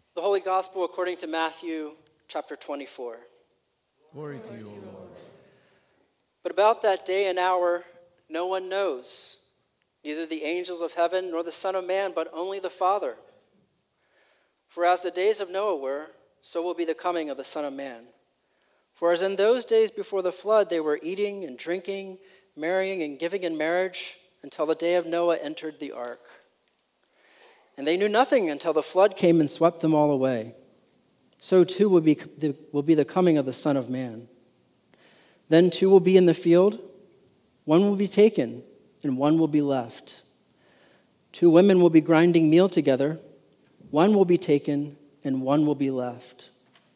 The Holy Gospel according to Matthew chapter 24. Glory to you, O Lord. But about that day and hour no one knows, neither the angels of heaven nor the Son of Man, but only the Father. For as the days of Noah were, so will be the coming of the Son of Man. For as in those days before the flood they were eating and drinking, marrying and giving in marriage, until the day of Noah entered the ark. And they knew nothing until the flood came and swept them all away. So too will be the coming of the Son of Man. Then two will be in the field, one will be taken, and one will be left. Two women will be grinding meal together, one will be taken, and one will be left.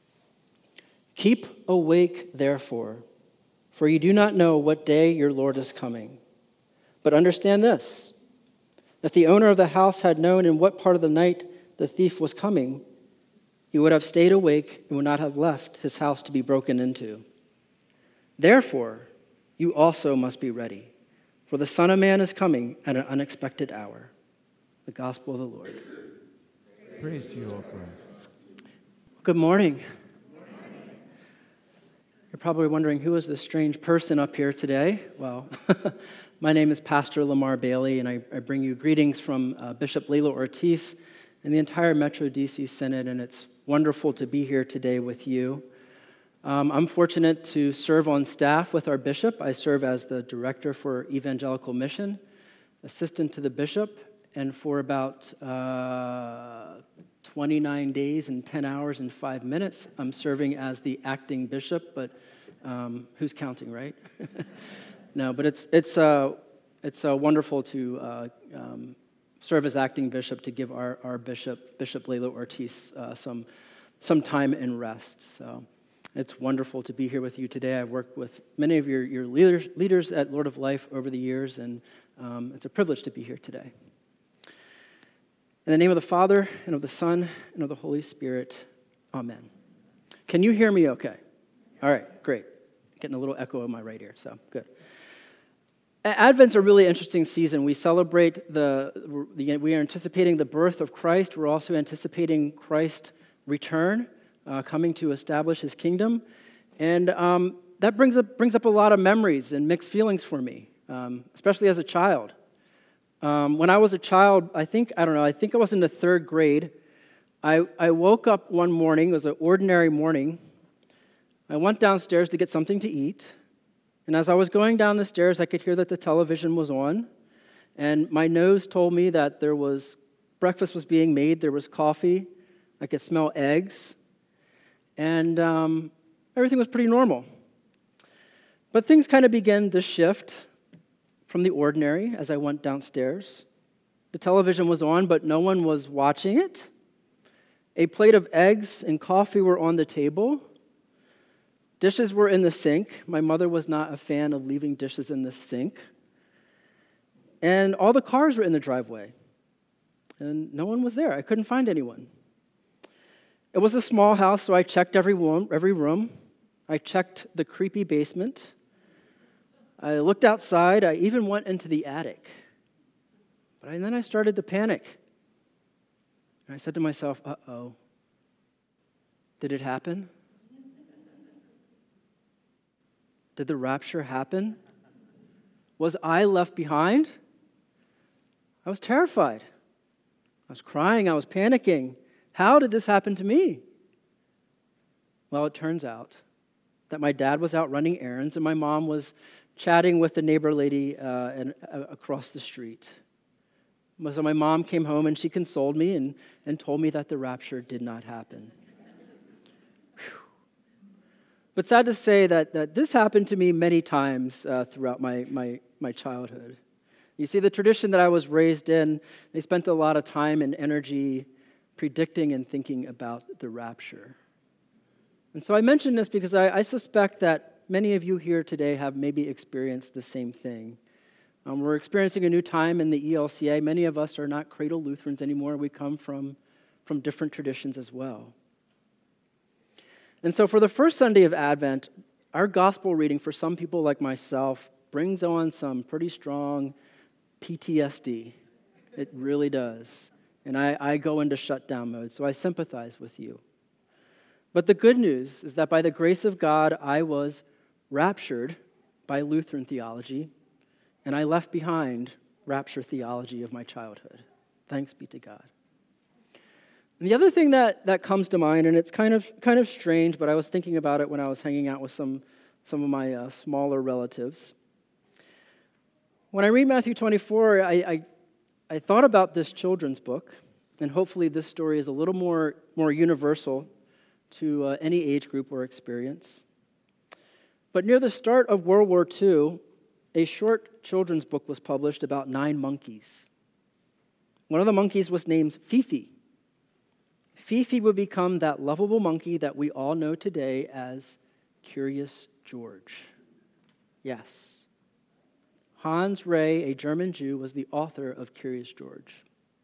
Keep awake, therefore, for you do not know what day your Lord is coming. But understand this, if the owner of the house had known in what part of the night the thief was coming, he would have stayed awake and would not have left his house to be broken into. Therefore, you also must be ready, for the Son of Man is coming at an unexpected hour. The Gospel of the Lord. Praise to you, O Christ. Good morning. You're probably wondering, who is this strange person up here today? Well, my name is Pastor Lamar Bailey, and I bring you greetings from Bishop Lilo Ortiz and the entire Metro DC Synod, and it's wonderful to be here today with you. I'm fortunate to serve on staff with our bishop. I serve as the director for evangelical mission, assistant to the bishop, and for about 29 days and 10 hours and 5 minutes, I'm serving as the acting bishop, but who's counting, right? No, but it's wonderful to serve as acting bishop, to give our Bishop Lilo Ortiz some time and rest. So it's wonderful to be here with you today. I've worked with many of your leaders at Lord of Life over the years, and it's a privilege to be here today. In the name of the Father, and of the Son, and of the Holy Spirit, amen. Can you hear me okay? All right, great. Getting a little echo in my right ear, so good. Advent's a really interesting season. We celebrate we are anticipating the birth of Christ. We're also anticipating Christ's return, coming to establish his kingdom. And that brings up a lot of memories and mixed feelings for me, especially as a child. When I was a child, I think I was in the third grade. I woke up one morning, it was an ordinary morning. I went downstairs to get something to eat. And as I was going down the stairs, I could hear that the television was on. And my nose told me that breakfast was being made, there was coffee, I could smell eggs. And everything was pretty normal. But things kind of began to shift from the ordinary as I went downstairs. The television was on, but no one was watching it. A plate of eggs and coffee were on the table. Dishes were in the sink. My mother was not a fan of leaving dishes in the sink. And all the cars were in the driveway. And no one was there. I couldn't find anyone. It was a small house, so I checked every room. I checked the creepy basement. I looked outside. I even went into the attic. But then I started to panic. And I said to myself, uh-oh. Did it happen? Did the rapture happen? Was I left behind? I was terrified. I was crying. I was panicking. How did this happen to me? Well, it turns out that my dad was out running errands and my mom was chatting with the neighbor lady across the street. So my mom came home and she consoled me and told me that the rapture did not happen. But sad to say that this happened to me many times throughout my childhood. You see, the tradition that I was raised in, they spent a lot of time and energy predicting and thinking about the rapture. And so I mention this because I suspect that many of you here today have maybe experienced the same thing. We're experiencing a new time in the ELCA. Many of us are not cradle Lutherans anymore. We come from different traditions as well. And so for the first Sunday of Advent, our gospel reading for some people like myself brings on some pretty strong PTSD. It really does. and I go into shutdown mode, so I sympathize with you. But the good news is that by the grace of God, I was raptured by Lutheran theology, and I left behind rapture theology of my childhood. Thanks be to God. And the other thing that comes to mind, and it's kind of strange, but I was thinking about it when I was hanging out with some of my smaller relatives. When I read Matthew 24, I thought about this children's book, and hopefully this story is a little more universal to any age group or experience. But near the start of World War II, a short children's book was published about 9 monkeys. One of the monkeys was named Fifi. Fifi would become that lovable monkey that we all know today as Curious George. Yes. Hans Rey, a German Jew, was the author of Curious George.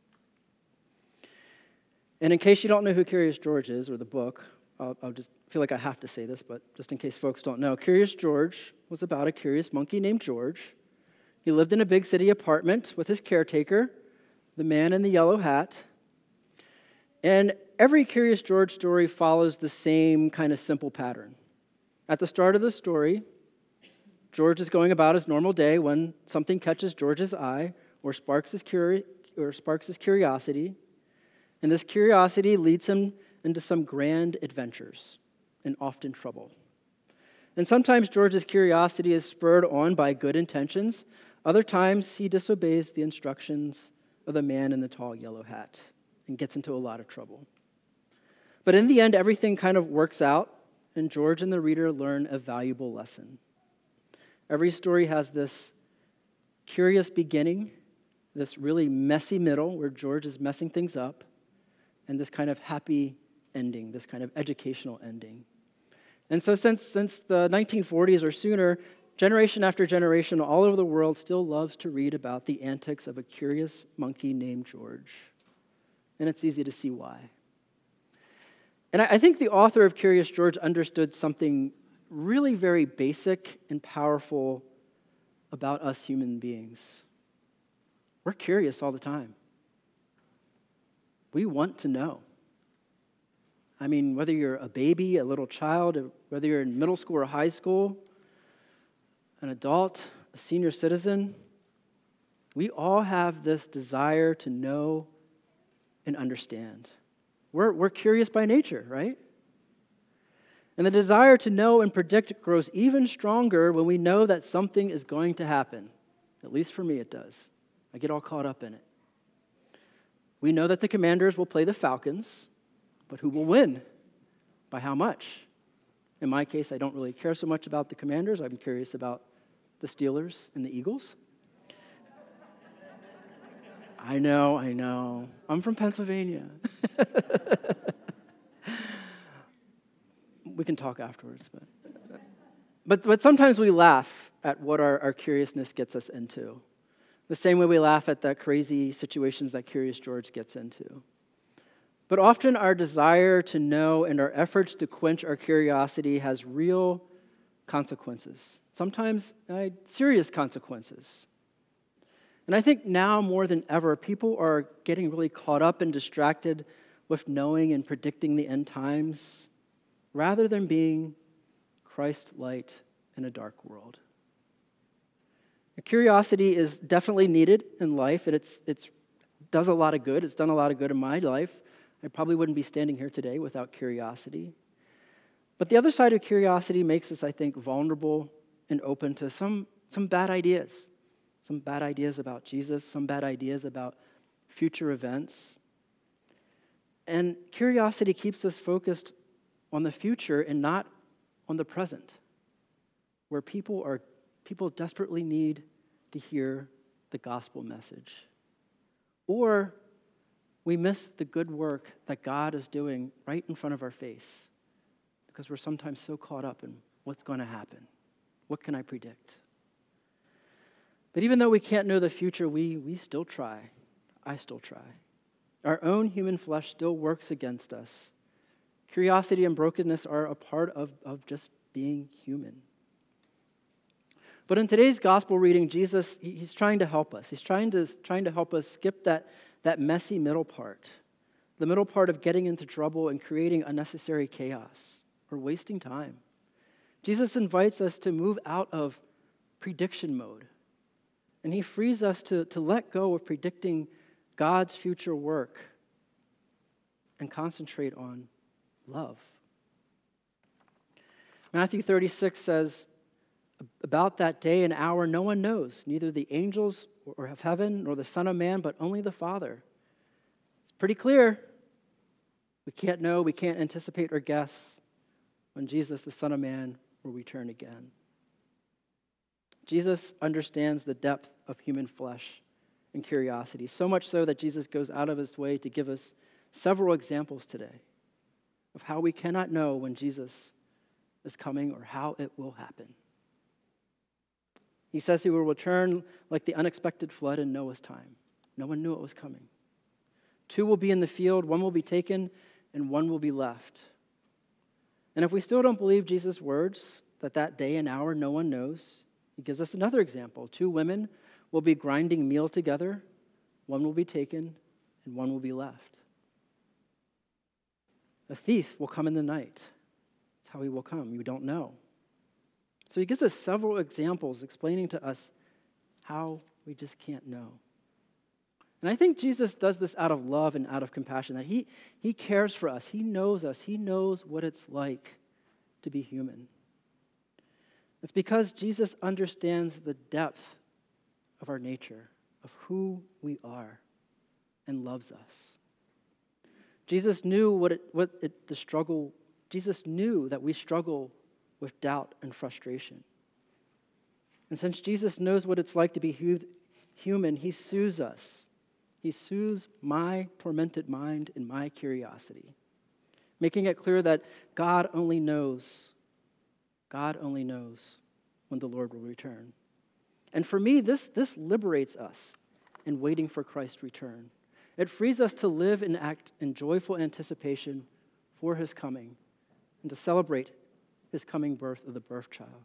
And in case you don't know who Curious George is, or the book, I'll just feel like I have to say this, but just in case folks don't know, Curious George was about a curious monkey named George. He lived in a big city apartment with his caretaker, the man in the yellow hat. And every Curious George story follows the same kind of simple pattern. At the start of the story, George is going about his normal day when something catches George's eye or sparks his curiosity, and this curiosity leads him into some grand adventures and often trouble. And sometimes George's curiosity is spurred on by good intentions. Other times he disobeys the instructions of the man in the tall yellow hat and gets into a lot of trouble. But in the end, everything kind of works out, and George and the reader learn a valuable lesson. Every story has this curious beginning, this really messy middle where George is messing things up, and this kind of happy ending, this kind of educational ending. And so since the 1940s or sooner, generation after generation all over the world still loves to read about the antics of a curious monkey named George. And it's easy to see why. And I think the author of Curious George understood something really very basic and powerful about us human beings. We're curious all the time. We want to know. I mean, whether you're a baby, a little child, whether you're in middle school or high school, an adult, a senior citizen, we all have this desire to know and understand. We're curious by nature, right? And the desire to know and predict grows even stronger when we know that something is going to happen. At least for me it does. I get all caught up in it. We know that the Commanders will play the Falcons, but who will win? By how much? In my case, I don't really care so much about the Commanders. I'm curious about the Steelers and the Eagles. I know. I'm from Pennsylvania. We can talk afterwards. But sometimes we laugh at what our curiousness gets us into. The same way we laugh at the crazy situations that Curious George gets into. But often our desire to know and our efforts to quench our curiosity has real consequences. Sometimes serious consequences. And I think now more than ever, people are getting really caught up and distracted with knowing and predicting the end times rather than being Christ light in a dark world. Curiosity is definitely needed in life, and it does a lot of good. It's done a lot of good in my life. I probably wouldn't be standing here today without curiosity. But the other side of curiosity makes us, I think, vulnerable and open to some bad ideas. Some bad ideas about Jesus, some bad ideas about future events. And curiosity keeps us focused on the future and not on the present, where people desperately need to hear the gospel message. Or we miss the good work that God is doing right in front of our face because we're sometimes so caught up in what's going to happen. What can I predict? But even though we can't know the future, we still try. I still try. Our own human flesh still works against us. Curiosity and brokenness are a part of just being human. But in today's gospel reading, Jesus, he's trying to help us. He's trying to help us skip that messy middle part, the middle part of getting into trouble and creating unnecessary chaos or wasting time. Jesus invites us to move out of prediction mode, and he frees us to let go of predicting God's future work and concentrate on love. Matthew 36 says, about that day and hour no one knows, neither the angels or of heaven nor the Son of Man, but only the Father. It's pretty clear. We can't know, we can't anticipate or guess when Jesus, the Son of Man, will return again. Jesus understands the depth of human flesh and curiosity, so much so that Jesus goes out of his way to give us several examples today of how we cannot know when Jesus is coming or how it will happen. He says he will return like the unexpected flood in Noah's time. No one knew it was coming. 2 will be in the field, 1 will be taken, and 1 will be left. And if we still don't believe Jesus' words, that day and hour no one knows, he gives us another example. 2 women will be grinding meal together, 1 will be taken, and 1 will be left. A thief will come in the night. That's how he will come. You don't know. So he gives us several examples explaining to us how we just can't know. And I think Jesus does this out of love and out of compassion, that he cares for us. He knows us. He knows what it's like to be human. It's because Jesus understands the depth of our nature, of who we are, and loves us. Jesus knew Jesus knew that we struggle with doubt and frustration. And since Jesus knows what it's like to be human, he soothes us. He soothes my tormented mind and my curiosity, making it clear that God only knows when the Lord will return. And for me, this liberates us in waiting for Christ's return. It frees us to live and act in joyful anticipation for his coming and to celebrate his coming birth of the birth child.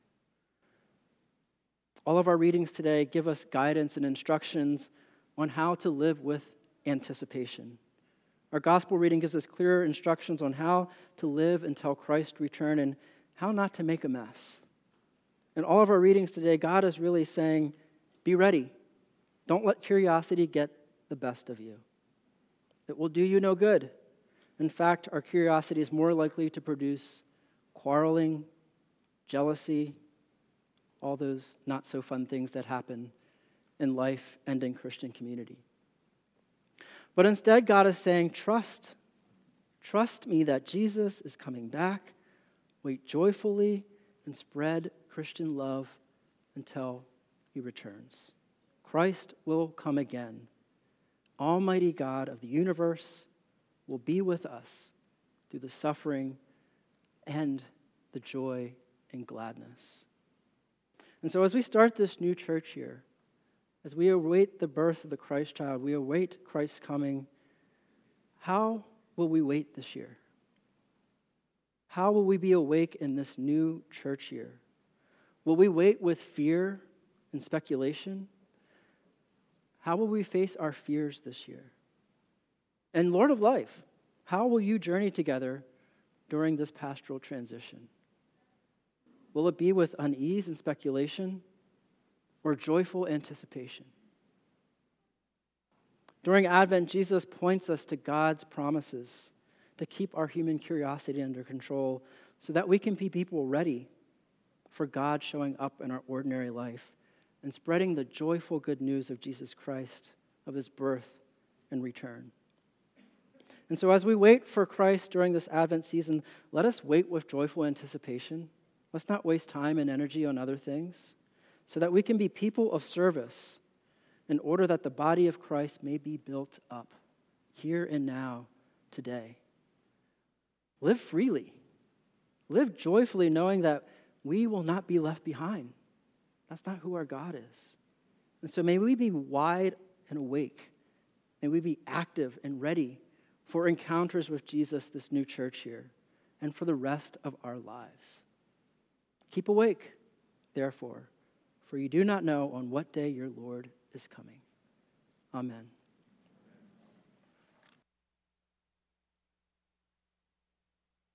All of our readings today give us guidance and instructions on how to live with anticipation. Our gospel reading gives us clear instructions on how to live until Christ's return and how not to make a mess. In all of our readings today, God is really saying, be ready. Don't let curiosity get the best of you. It will do you no good. In fact, our curiosity is more likely to produce quarreling, jealousy, all those not so fun things that happen in life and in Christian community. But instead, God is saying, trust me that Jesus is coming back. Wait joyfully and spread Christian love until he returns. Christ will come again. Almighty God of the universe will be with us through the suffering and the joy and gladness. And so as we start this new church year, as we await the birth of the Christ child, we await Christ's coming, how will we wait this year? How will we be awake in this new church year? Will we wait with fear and speculation? How will we face our fears this year? And Lord of Life, how will you journey together during this pastoral transition? Will it be with unease and speculation or joyful anticipation? During Advent, Jesus points us to God's promises to keep our human curiosity under control so that we can be people ready for God showing up in our ordinary life and spreading the joyful good news of Jesus Christ, of his birth and return. And so as we wait for Christ during this Advent season, let us wait with joyful anticipation. Let's not waste time and energy on other things so that we can be people of service in order that the body of Christ may be built up here and now, today. Live freely. Live joyfully knowing that we will not be left behind. That's not who our God is. And so may we be wide and awake. May we be active and ready for encounters with Jesus this new church year and for the rest of our lives. Keep awake, therefore, for you do not know on what day your Lord is coming. Amen.